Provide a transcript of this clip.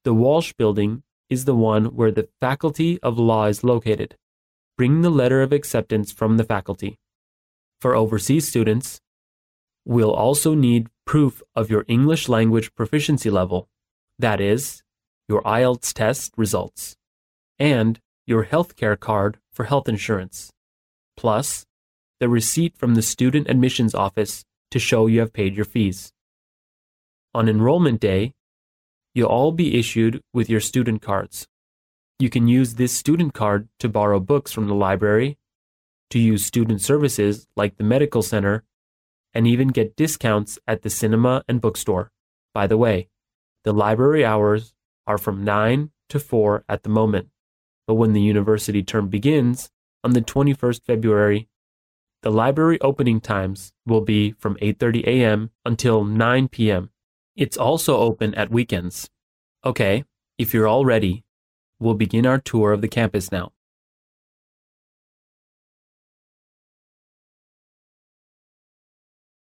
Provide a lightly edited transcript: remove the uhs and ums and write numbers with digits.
The Walsh Building is the one where the Faculty of Law is located. Bring the letter of acceptance from the faculty. For overseas students, we'll also need proof of your English language proficiency level, that is, your IELTS test results, and your healthcare card for health insurance, plus the receipt from the student admissions office to show you have paid your fees. On enrollment day, you'll all be issued with your student cards. You can use this student card to borrow books from the library, to use student services like the medical center, and even get discounts at the cinema and bookstore. By the way, the library hours are from 9 to 4 at the moment, but when the university term begins on the 21st February, the library opening times will be from 8:30 a.m. until 9 p.m. It's also open at weekends. Okay, if you're all ready, we'll begin our tour of the campus now.